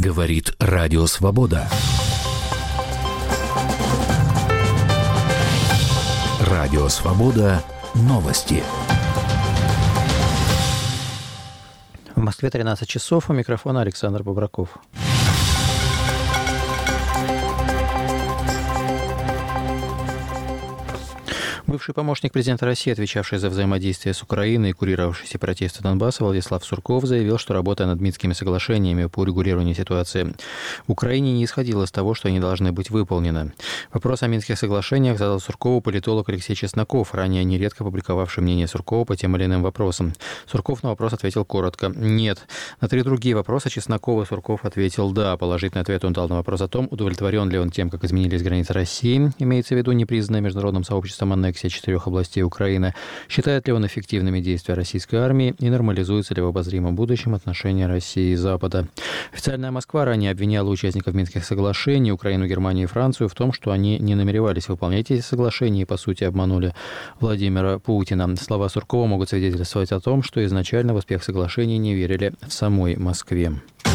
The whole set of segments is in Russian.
Говорит Радио Свобода. Радио Свобода. Новости. В Москве 13 часов. У микрофона Александр Бобраков. Бывший помощник президента России, отвечавший за взаимодействие с Украиной и курировавший сепаратисты Донбасса Владислав Сурков заявил, что работа над Минскими соглашениями по урегулированию ситуации в Украине не исходила из того, что они должны быть выполнены. Вопрос о Минских соглашениях задал Суркову политолог Алексей Чесноков, ранее нередко публиковавший мнение Суркова по тем или иным вопросам. Сурков на вопрос ответил коротко «нет». На 3 другие вопроса Чеснокова Сурков ответил «да». Положительный ответ он дал на вопрос о том, удовлетворен ли он тем, как изменились границы России, имеется в виду непризнанная международным сообществом аннексия 4 областей Украины, считает ли он эффективными действия российской армии и нормализуется ли в обозримом будущем отношения России и Запада. Официальная Москва ранее обвиняла участников Минских соглашений, Украину, Германию и Францию в том, что они не намеревались выполнять эти соглашения и, по сути, обманули Владимира Путина. Слова Суркова могут свидетельствовать о том, что изначально в успех соглашений не верили в самой Москве.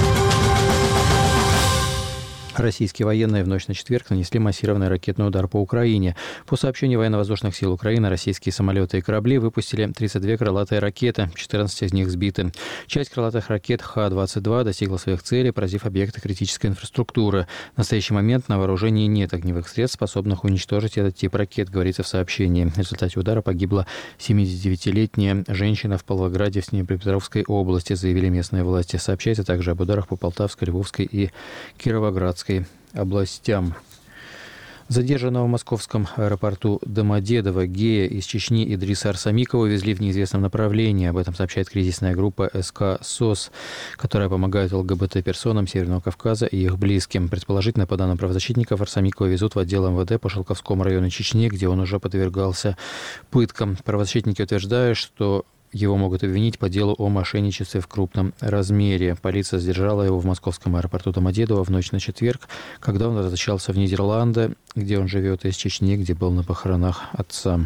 Российские военные в ночь на четверг нанесли массированный ракетный удар по Украине. По сообщению военно-воздушных сил Украины, российские самолеты и корабли выпустили 32 крылатые ракеты, 14 из них сбиты. Часть крылатых ракет Х-22 достигла своих целей, поразив объекты критической инфраструктуры. В настоящий момент на вооружении нет огневых средств, способных уничтожить этот тип ракет, говорится в сообщении. В результате удара погибла 79-летняя женщина в Павлограде в Днепропетровской области, заявили местные власти. Сообщается также об ударах по Полтавской, Львовской и Кировоградской областям. Задержанного в московском аэропорту Домодедово гея из Чечни Идриса Арсамикова везли в неизвестном направлении. Об этом сообщает кризисная группа СК СОС, которая помогает ЛГБТ-персонам Северного Кавказа и их близким. Предположительно, по данным правозащитников, Арсамикова везут в отдел МВД по Шелковскому району Чечни, где он уже подвергался пыткам. Правозащитники утверждают, что его могут обвинить по делу о мошенничестве в крупном размере. Полиция задержала его в московском аэропорту Домодедово в ночь на четверг, когда он возвращался в Нидерланды, где он живет, из Чечни, где был на похоронах отца.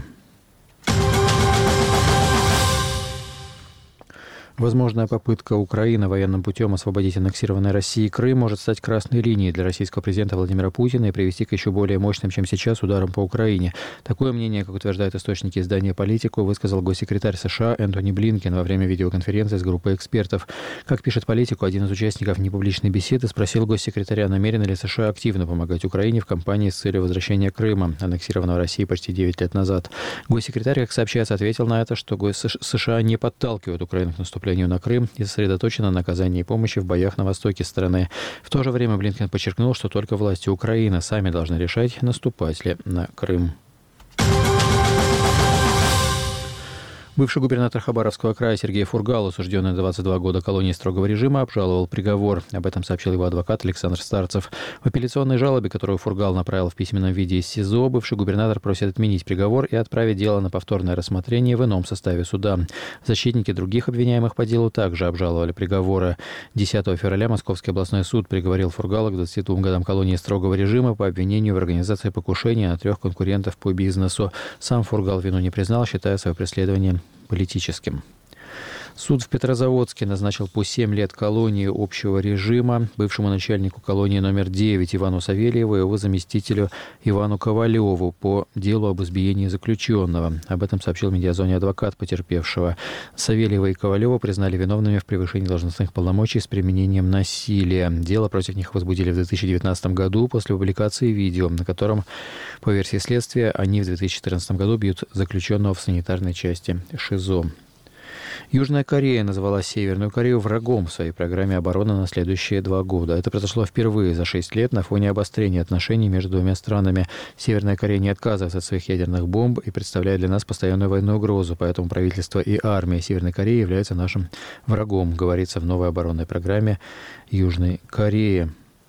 Возможная попытка Украины военным путем освободить аннексированный Россией Крым может стать красной линией для российского президента Владимира Путина и привести к еще более мощным, чем сейчас, ударам по Украине. Такое мнение, как утверждают источники издания «Политику», высказал госсекретарь США Энтони Блинкен во время видеоконференции с группой экспертов. Как пишет «Политику», один из участников непубличной беседы спросил госсекретаря, намерены ли США активно помогать Украине в кампании с целью возвращения Крыма, аннексированного Россией почти 9 лет назад. Госсекретарь, как сообщается, ответил на это, что США не подталкивают Украину к наступлению на Крым и сосредоточена на оказании помощи в боях на востоке страны. В то же время Блинкен подчеркнул, что только власти Украины сами должны решать, наступать ли на Крым. Бывший губернатор Хабаровского края Сергей Фургал, осужденный на 22 года колонии строгого режима, обжаловал приговор. Об этом сообщил его адвокат Александр Старцев. В апелляционной жалобе, которую Фургал направил в письменном виде из СИЗО, бывший губернатор просит отменить приговор и отправить дело на повторное рассмотрение в ином составе суда. Защитники других обвиняемых по делу также обжаловали приговоры. 10 февраля Московский областной суд приговорил Фургала к 22 годам колонии строгого режима по обвинению в организации покушения на 3 конкурентов по бизнесу. Сам Фургал вину не признал, считая свое преследование политическим. Суд в Петрозаводске назначил по 7 лет колонии общего режима бывшему начальнику колонии номер 9 Ивану Савельеву и его заместителю Ивану Ковалеву по делу об избиении заключенного. Об этом сообщил Медиазоне адвокат потерпевшего. Савельева и Ковалева признали виновными в превышении должностных полномочий с применением насилия. Дело против них возбудили в 2019 году после публикации видео, на котором, по версии следствия, они в 2014 году бьют заключенного в санитарной части ШИЗО. Южная Корея назвала Северную Корею врагом в своей программе обороны на следующие 2 года. Это произошло впервые за 6 лет на фоне обострения отношений между двумя странами. Северная Корея не отказывается от своих ядерных бомб и представляет для нас постоянную военную угрозу, поэтому правительство и армия Северной Кореи являются нашим врагом, говорится в новой оборонной программе Южной Кореи.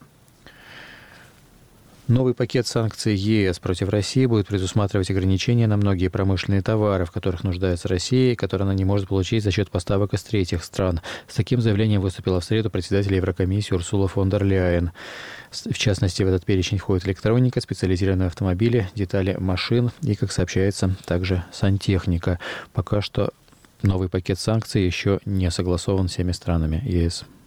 Новый пакет санкций ЕС против России будет предусматривать ограничения на многие промышленные товары, в которых нуждается Россия, и которые она не может получить за счет поставок из третьих стран. С таким заявлением выступила в среду председатель Еврокомиссии Урсула фон дер Ляйен. В частности, в этот перечень входит электроника, специализированные автомобили, детали машин и, как сообщается, также сантехника. Пока что новый пакет санкций еще не согласован всеми странами ЕС.